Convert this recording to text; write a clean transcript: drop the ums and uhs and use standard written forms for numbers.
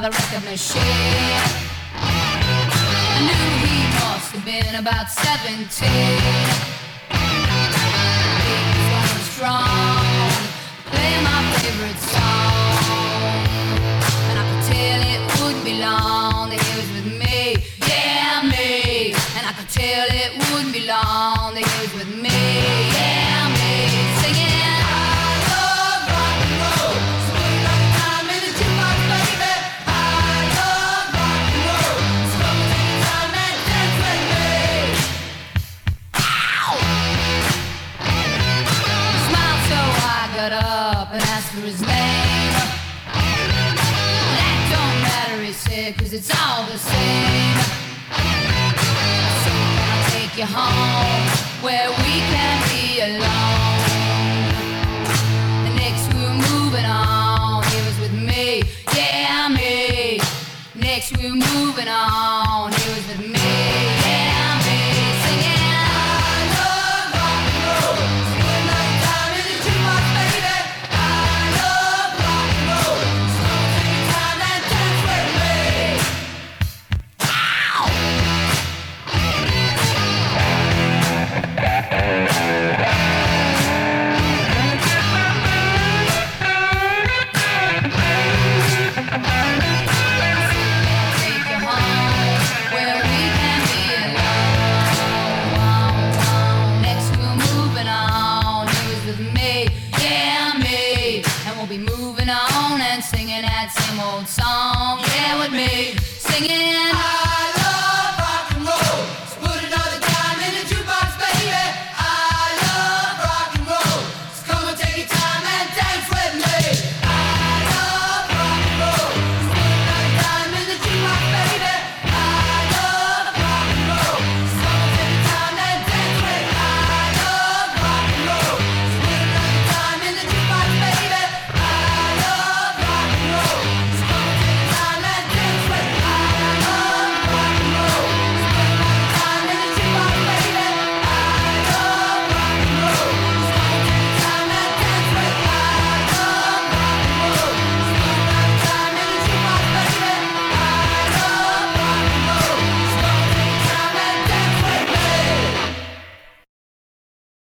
the record machine. I knew he must have been about 17. He was going strong, playing my favorite song, and I could tell it wouldn't be long that he was with me, yeah me. And I could tell it wouldn't be long that he was with me, yeah me. Singing. Up and asked for his name. That don't matter, he said, 'cause it's all the same. So can I take you home where we can be alone? And next we were moving on. He was with me, yeah me. Next we were moving on. He was with me, yeah me. Singing. Song, yeah, with me, singing. I love rock and roll.